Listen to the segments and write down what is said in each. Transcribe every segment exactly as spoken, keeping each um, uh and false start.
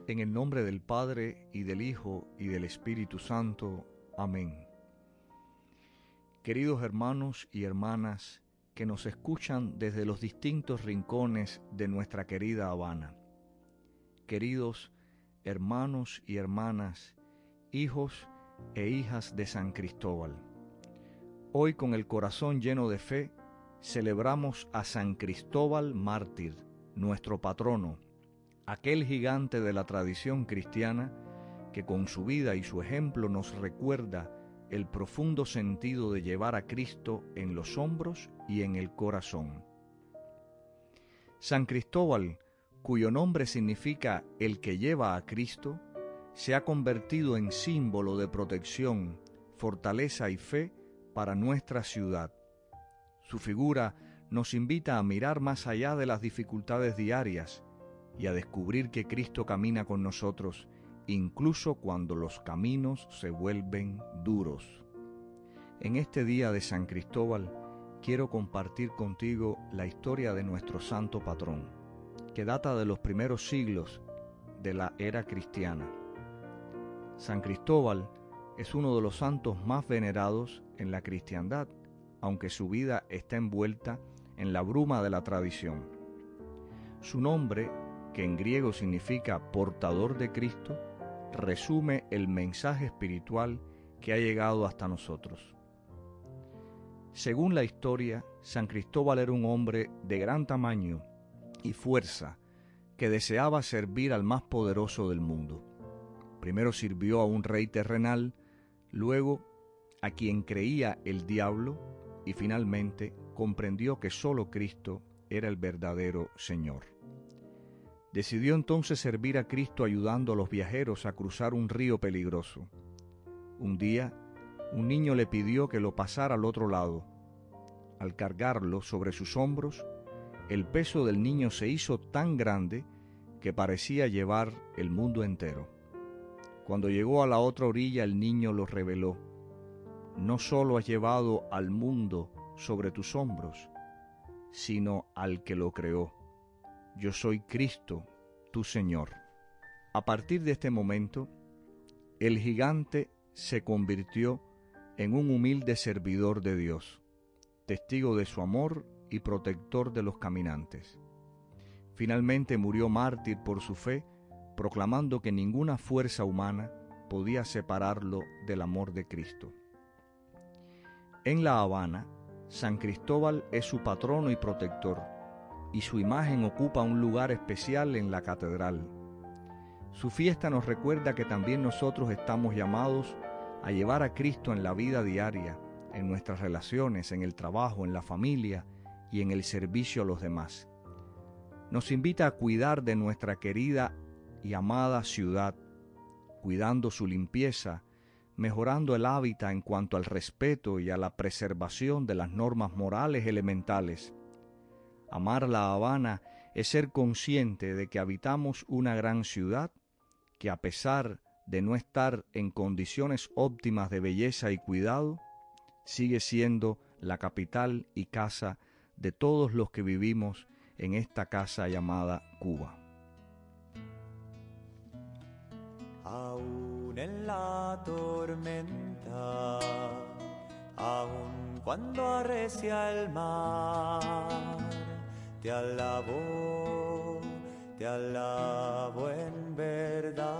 En el nombre del Padre, y del Hijo, y del Espíritu Santo. Amén. Queridos hermanos y hermanas que nos escuchan desde los distintos rincones de nuestra querida Habana, queridos hermanos y hermanas, hijos e hijas de San Cristóbal, hoy con el corazón lleno de fe celebramos a San Cristóbal mártir, nuestro patrono, aquel gigante de la tradición cristiana que con su vida y su ejemplo nos recuerda el profundo sentido de llevar a Cristo en los hombros y en el corazón. San Cristóbal, cuyo nombre significa el que lleva a Cristo, se ha convertido en símbolo de protección, fortaleza y fe para nuestra ciudad. Su figura nos invita a mirar más allá de las dificultades diarias y a descubrir que Cristo camina con nosotros, incluso cuando los caminos se vuelven duros. En este día de San Cristóbal, quiero compartir contigo la historia de nuestro santo patrón, que data de los primeros siglos de la era cristiana. San Cristóbal es uno de los santos más venerados en la cristiandad, aunque su vida está envuelta en la bruma de la tradición. Su nombre, que en griego significa portador de Cristo, resume el mensaje espiritual que ha llegado hasta nosotros. Según la historia, San Cristóbal era un hombre de gran tamaño y fuerza que deseaba servir al más poderoso del mundo. Primero sirvió a un rey terrenal, luego a quien creía el diablo y finalmente comprendió que solo Cristo era el verdadero Señor. Decidió entonces servir a Cristo ayudando a los viajeros a cruzar un río peligroso. Un día, un niño le pidió que lo pasara al otro lado. Al cargarlo sobre sus hombros, el peso del niño se hizo tan grande que parecía llevar el mundo entero. Cuando llegó a la otra orilla, el niño lo reveló: no solo has llevado al mundo sobre tus hombros, sino al que lo creó. Yo soy Cristo, tu Señor. A partir de este momento, el gigante se convirtió en un humilde servidor de Dios, testigo de su amor y protector de los caminantes. Finalmente murió mártir por su fe, proclamando que ninguna fuerza humana podía separarlo del amor de Cristo. En La Habana, San Cristóbal es su patrono y protector, y su imagen ocupa un lugar especial en la catedral. Su fiesta nos recuerda que también nosotros estamos llamados a llevar a Cristo en la vida diaria, en nuestras relaciones, en el trabajo, en la familia y en el servicio a los demás. Nos invita a cuidar de nuestra querida y amada ciudad, cuidando su limpieza, mejorando el hábitat en cuanto al respeto y a la preservación de las normas morales elementales. Amar La Habana es ser consciente de que habitamos una gran ciudad que, a pesar de no estar en condiciones óptimas de belleza y cuidado, sigue siendo la capital y casa de todos los que vivimos en esta casa llamada Cuba. Aún en la tormenta, aún cuando arrecia el mar, te alabo, te alabo en verdad.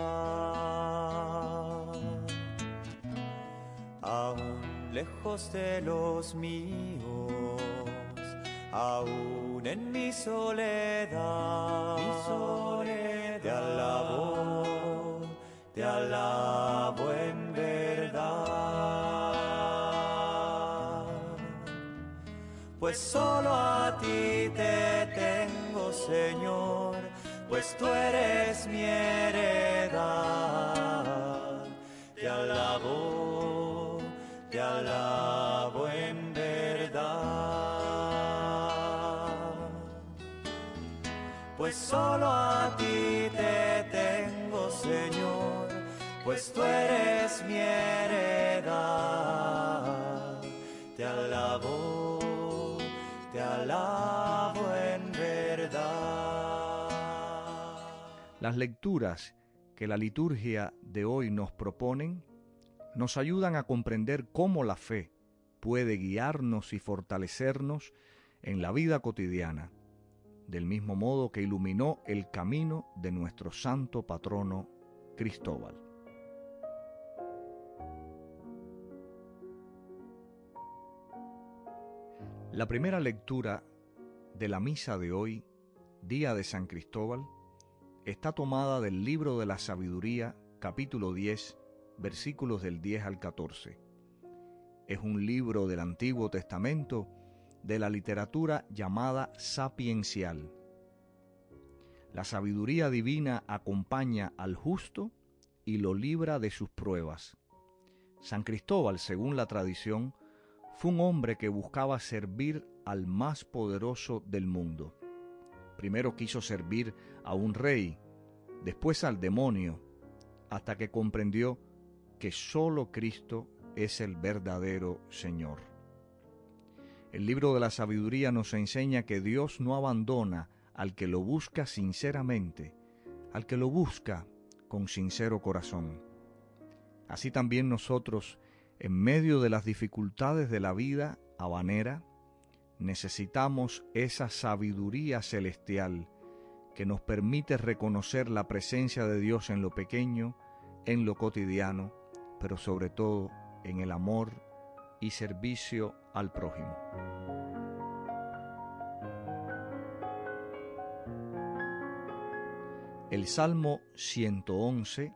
Aún lejos de los míos, aún en mi soledad, mi soledad, te alabo, te alabo en verdad. Pues solo a ti te tengo, Señor, pues tú eres mi heredad. Te alabo, te alabo en verdad. Pues solo a ti te tengo, Señor, pues tú eres mi heredad. Te alabo, te alabo en verdad. Las lecturas que la liturgia de hoy nos proponen nos ayudan a comprender cómo la fe puede guiarnos y fortalecernos en la vida cotidiana, del mismo modo que iluminó el camino de nuestro santo patrono Cristóbal. La primera lectura de la misa de hoy, día de San Cristóbal, está tomada del libro de la Sabiduría, capítulo diez, versículos del diez al catorce. Es un libro del Antiguo Testamento de la literatura llamada sapiencial. La sabiduría divina acompaña al justo y lo libra de sus pruebas. San Cristóbal, según la tradición, fue un hombre que buscaba servir al más poderoso del mundo. Primero quiso servir a un rey, después al demonio, hasta que comprendió que solo Cristo es el verdadero Señor. El libro de la Sabiduría nos enseña que Dios no abandona al que lo busca sinceramente, al que lo busca con sincero corazón. Así también nosotros, en medio de las dificultades de la vida habanera, necesitamos esa sabiduría celestial que nos permite reconocer la presencia de Dios en lo pequeño, en lo cotidiano, pero sobre todo en el amor y servicio al prójimo. El Salmo ciento once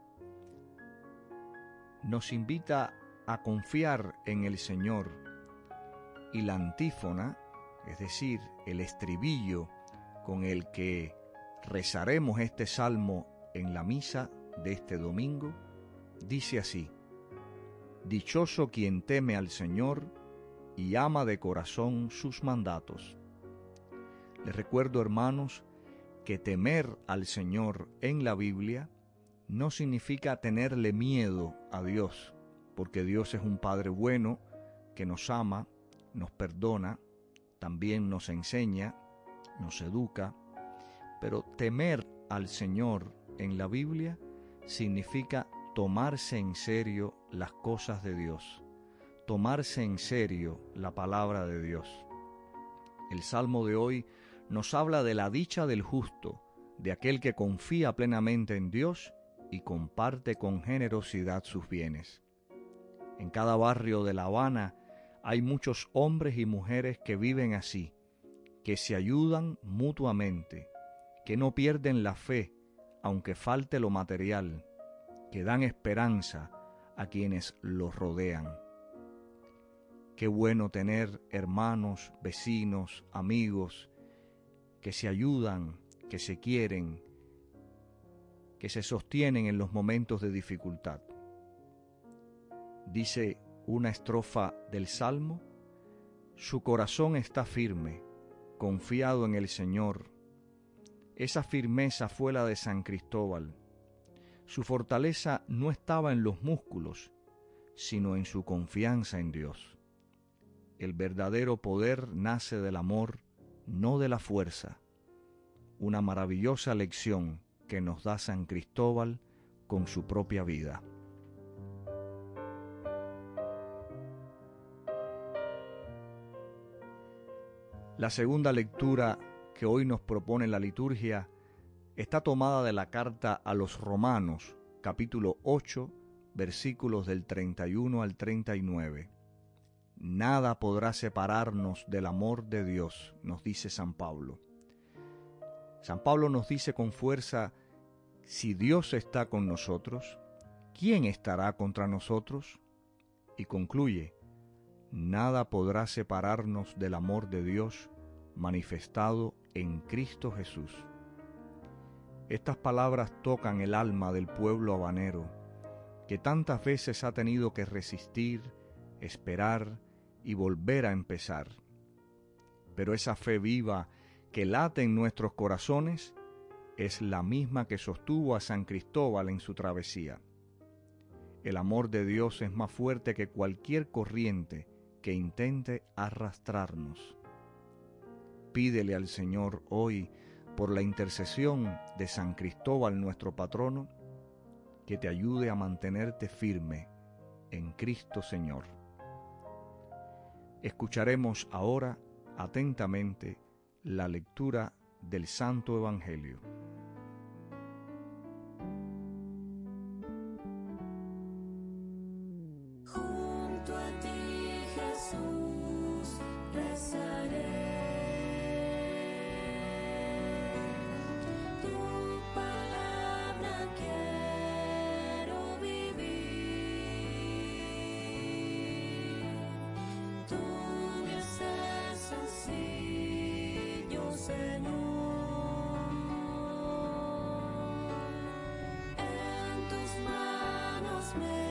nos invita a confiar en el Señor, y la antífona, es decir, el estribillo con el que rezaremos este salmo en la misa de este domingo, dice así: Dichoso quien teme al Señor y ama de corazón sus mandatos. Les recuerdo, hermanos, que temer al Señor en la Biblia no significa tenerle miedo a Dios, porque Dios es un Padre bueno que nos ama, nos perdona, también nos enseña, nos educa, pero temer al Señor en la Biblia significa tomarse en serio las cosas de Dios, tomarse en serio la palabra de Dios. El Salmo de hoy nos habla de la dicha del justo, de aquel que confía plenamente en Dios y comparte con generosidad sus bienes. En cada barrio de La Habana hay muchos hombres y mujeres que viven así, que se ayudan mutuamente, que no pierden la fe, aunque falte lo material, que dan esperanza a quienes los rodean. Qué bueno tener hermanos, vecinos, amigos, que se ayudan, que se quieren, que se sostienen en los momentos de dificultad. Dice una estrofa del Salmo: su corazón está firme, confiado en el Señor. Esa firmeza fue la de San Cristóbal. Su fortaleza no estaba en los músculos, sino en su confianza en Dios. El verdadero poder nace del amor, no de la fuerza. Una maravillosa lección que nos da San Cristóbal con su propia vida. La segunda lectura que hoy nos propone la liturgia está tomada de la carta a los Romanos, capítulo ocho, versículos del treinta y uno al treinta y nueve. Nada podrá separarnos del amor de Dios, nos dice San Pablo. San Pablo nos dice con fuerza: si Dios está con nosotros, ¿quién estará contra nosotros? Y concluye: nada podrá separarnos del amor de Dios manifestado en Cristo Jesús. Estas palabras tocan el alma del pueblo habanero, que tantas veces ha tenido que resistir, esperar y volver a empezar. Pero esa fe viva que late en nuestros corazones es la misma que sostuvo a San Cristóbal en su travesía. El amor de Dios es más fuerte que cualquier corriente que intente arrastrarnos. Pídele al Señor hoy por la intercesión de San Cristóbal, nuestro patrono, que te ayude a mantenerte firme en Cristo Señor. Escucharemos ahora atentamente la lectura del Santo Evangelio. Junto a ti, Jesús, rezaré. Tu palabra quiero vivir. Tú me haces sencillo, Señor. En tus manos me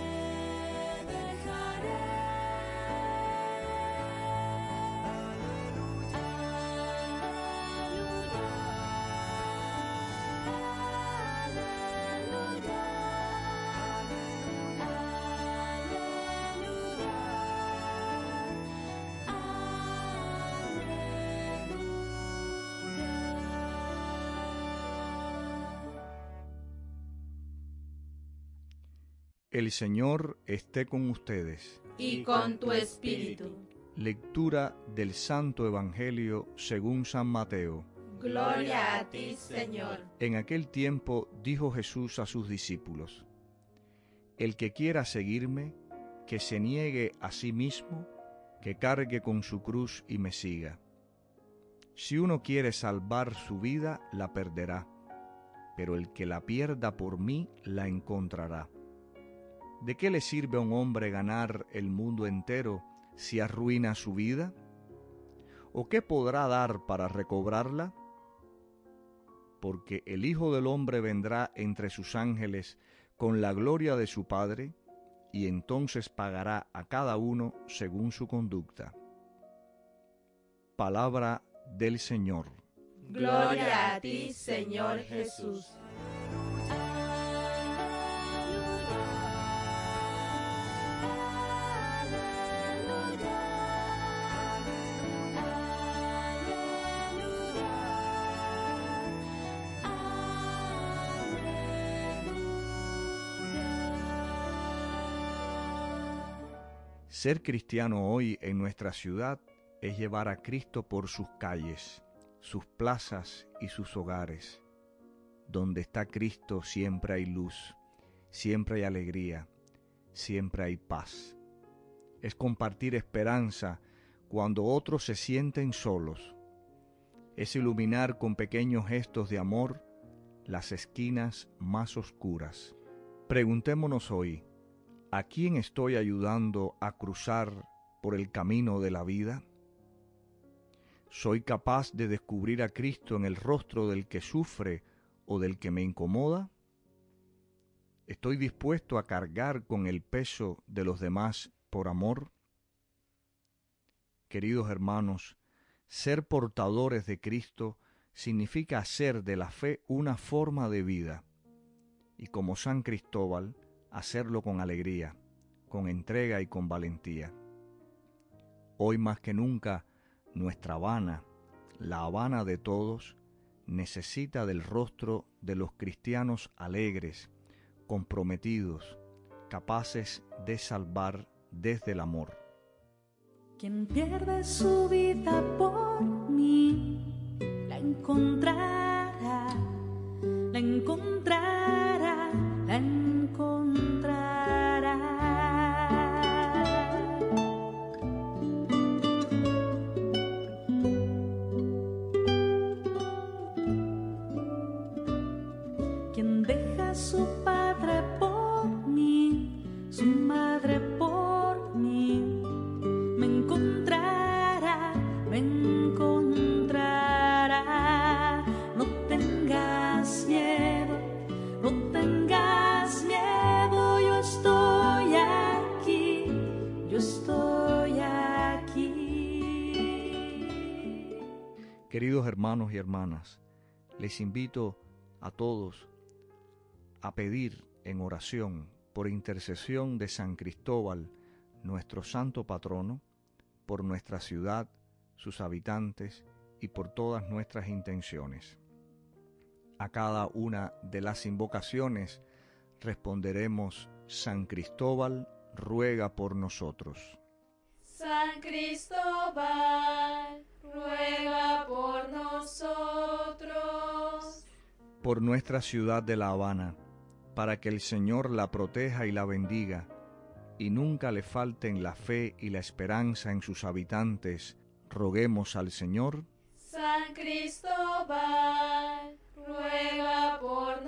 El Señor esté con ustedes. Y con tu espíritu. Lectura del Santo Evangelio según San Mateo. Gloria a ti, Señor. En aquel tiempo dijo Jesús a sus discípulos: El que quiera seguirme, que se niegue a sí mismo, que cargue con su cruz y me siga. Si uno quiere salvar su vida, la perderá, pero el que la pierda por mí, la encontrará. ¿De qué le sirve a un hombre ganar el mundo entero si arruina su vida? ¿O qué podrá dar para recobrarla? Porque el Hijo del Hombre vendrá entre sus ángeles con la gloria de su Padre, y entonces pagará a cada uno según su conducta. Palabra del Señor. Gloria a ti, Señor Jesús. Ser cristiano hoy en nuestra ciudad es llevar a Cristo por sus calles, sus plazas y sus hogares. Donde está Cristo siempre hay luz, siempre hay alegría, siempre hay paz. Es compartir esperanza cuando otros se sienten solos. Es iluminar con pequeños gestos de amor las esquinas más oscuras. Preguntémonos hoy: ¿a quién estoy ayudando a cruzar por el camino de la vida? ¿Soy capaz de descubrir a Cristo en el rostro del que sufre o del que me incomoda? ¿Estoy dispuesto a cargar con el peso de los demás por amor? Queridos hermanos, ser portadores de Cristo significa hacer de la fe una forma de vida, y como San Cristóbal, hacerlo con alegría, con entrega y con valentía. Hoy más que nunca, nuestra Habana, la Habana de todos, necesita del rostro de los cristianos alegres, comprometidos, capaces de salvar desde el amor. Quien pierde su vida por mí, la encontrará, la encontrará, la encontrará. Quien deja a su padre por mí, su madre por mí, me encontrará, me encontrará. No tengas miedo, no tengas miedo, yo estoy aquí, yo estoy aquí. Queridos hermanos y hermanas, les invito a todos a pedir en oración por intercesión de San Cristóbal, nuestro santo patrono, por nuestra ciudad, sus habitantes y por todas nuestras intenciones. A cada una de las invocaciones responderemos: San Cristóbal, ruega por nosotros. San Cristóbal, ruega por nosotros. Por nuestra ciudad de La Habana, para que el Señor la proteja y la bendiga, y nunca le falten la fe y la esperanza en sus habitantes, roguemos al Señor. San Cristóbal, ruega por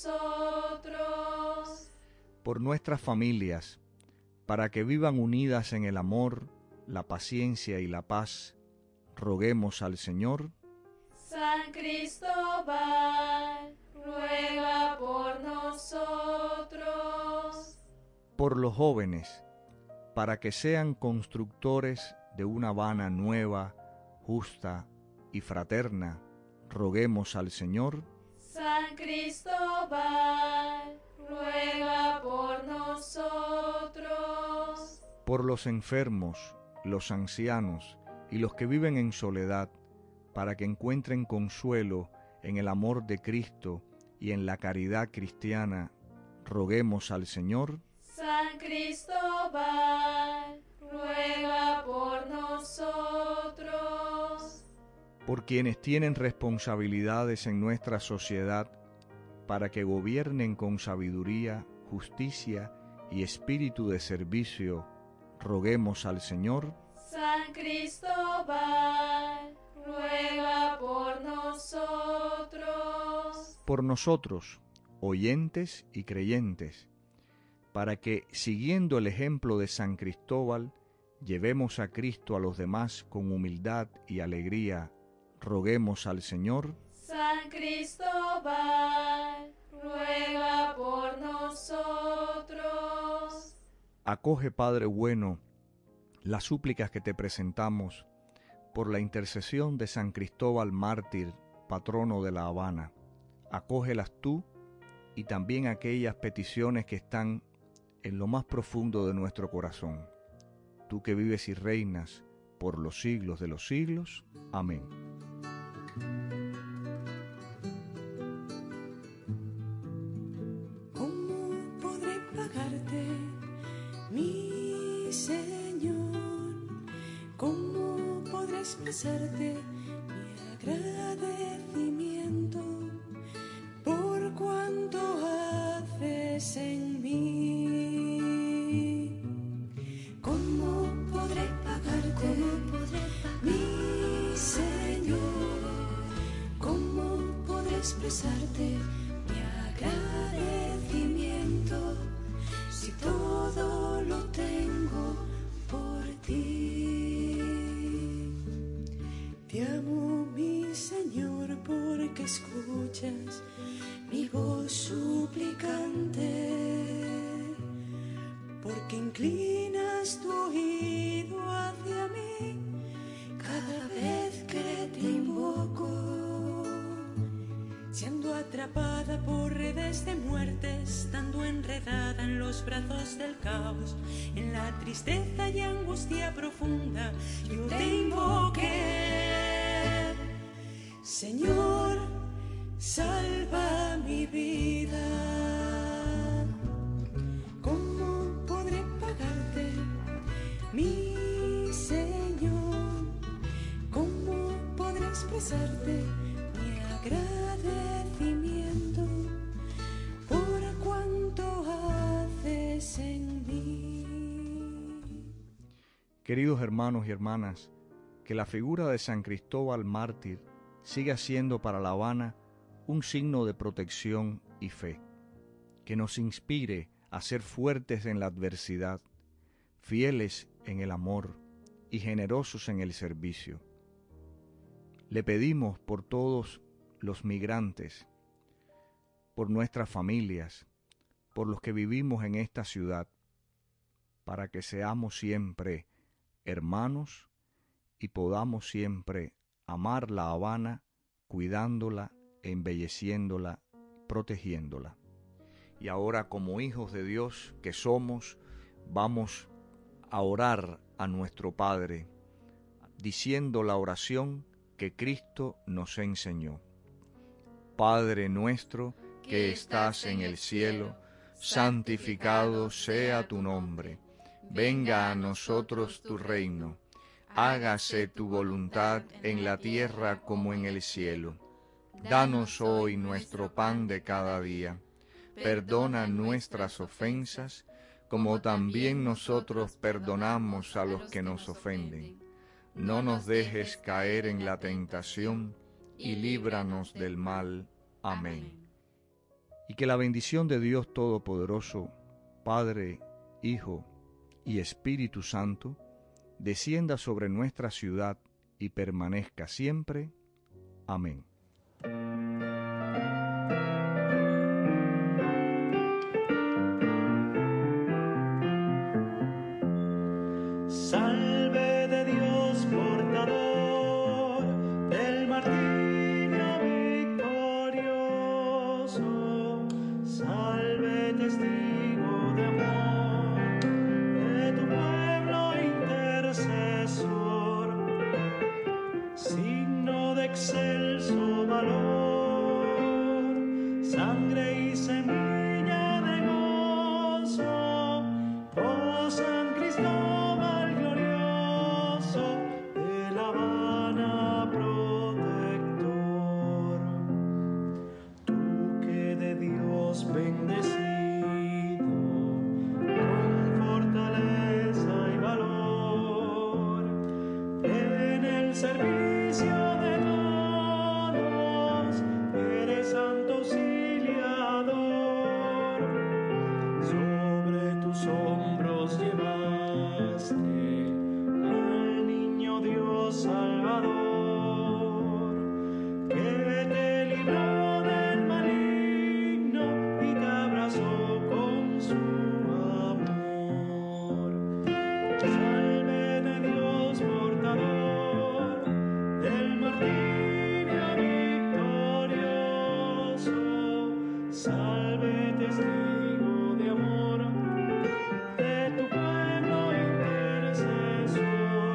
nosotros. Por nuestras familias, para que vivan unidas en el amor, la paciencia y la paz, roguemos al Señor. San Cristóbal, ruega por nosotros. Por los jóvenes, para que sean constructores de una Habana nueva, justa y fraterna, roguemos al Señor. San Cristóbal, ruega por nosotros. Por los enfermos, los ancianos y los que viven en soledad, para que encuentren consuelo en el amor de Cristo y en la caridad cristiana, roguemos al Señor. San Cristóbal, ruega por nosotros. Por quienes tienen responsabilidades en nuestra sociedad, para que gobiernen con sabiduría, justicia y espíritu de servicio, roguemos al Señor. San Cristóbal, ruega por nosotros. Por nosotros, oyentes y creyentes, para que, siguiendo el ejemplo de San Cristóbal, llevemos a Cristo a los demás con humildad y alegría, roguemos al Señor. San Cristóbal, ruega por nosotros. Acoge, Padre bueno, las súplicas que te presentamos por la intercesión de San Cristóbal mártir, patrono de La Habana. Acógelas tú y también aquellas peticiones que están en lo más profundo de nuestro corazón. Tú que vives y reinas por los siglos de los siglos. Amén. ¿Cómo podré pagarte, mi Señor? ¿Cómo podré expresarte mi agradecimiento por cuanto haces en mí? ¿Cómo podré pagarte, mi Señor? ¿Cómo podré expresarte mi agradecimiento si todo lo tengo por ti? Te amo, mi Señor, porque escuchas mi voz suplicante, porque inclinas tu oído hacia mí cada vez que te invoco. Siendo atrapada por redes de muerte, estando enredada en los brazos del caos, en la tristeza y angustia profunda, yo te invoqué. Señor, salva mi vida. ¿Cómo podré pagarte, mi Señor? ¿Cómo podré expresarte mi agradecimiento por cuanto haces en mí? Queridos hermanos y hermanas, que la figura de San Cristóbal mártir siga siendo para La Habana un signo de protección y fe, que nos inspire a ser fuertes en la adversidad, fieles en el amor y generosos en el servicio. Le pedimos por todos los migrantes, por nuestras familias, por los que vivimos en esta ciudad, para que seamos siempre hermanos y podamos siempre amar La Habana, cuidándola, embelleciéndola, protegiéndola. Y ahora, como hijos de Dios que somos, vamos a orar a nuestro Padre, diciendo la oración que Cristo nos enseñó. Padre nuestro que estás en el cielo, santificado sea tu nombre. Venga a nosotros tu reino. Hágase tu voluntad en la tierra como en el cielo. Danos hoy nuestro pan de cada día. Perdona nuestras ofensas, como también nosotros perdonamos a los que nos ofenden. No nos dejes caer en la tentación, y líbranos del mal. Amén. Y que la bendición de Dios Todopoderoso, Padre, Hijo y Espíritu Santo, descienda sobre nuestra ciudad y permanezca siempre. Amén. Salve de Dios portador del martirio victorioso, salve testigo de amor de tu pueblo intercesor, signo de excelso valor, sangre y semilla de gozo, oh San Cristóbal glorioso de La Habana protector. Tú que de Dios bendecido con fortaleza y valor en el servicio de todos eres santo auxiliador. Sobre tus hombros llevaste al niño Dios Salvador, que te libró del maligno y te abrazó con su amor. Salve de Dios portador del martirio victorioso, salve testigo de amor de tu pueblo intercesor,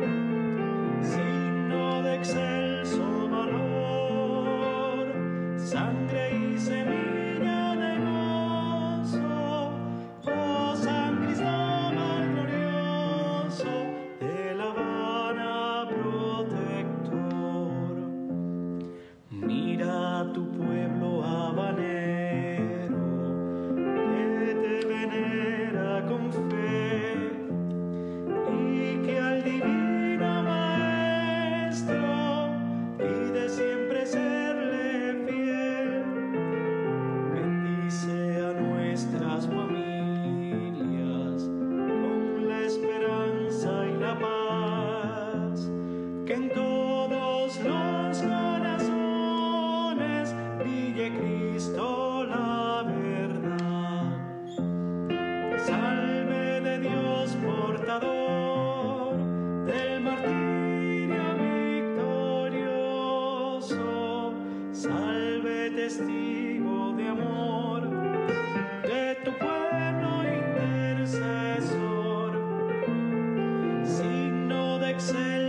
signo de excelso valor, sangre y semilla de gozo, oh San Cristóbal glorioso de La Habana protector. Mira a tu pueblo habanero que te venera con fe y que al divino maestro pide siempre serle fiel. Bendice a nuestras familias con la esperanza y la paz, que en todos los corazones brille Cristo la verdad. Salve de Dios portador del martirio victorioso, salve testigo de amor de tu pueblo intercesor, signo de excelencia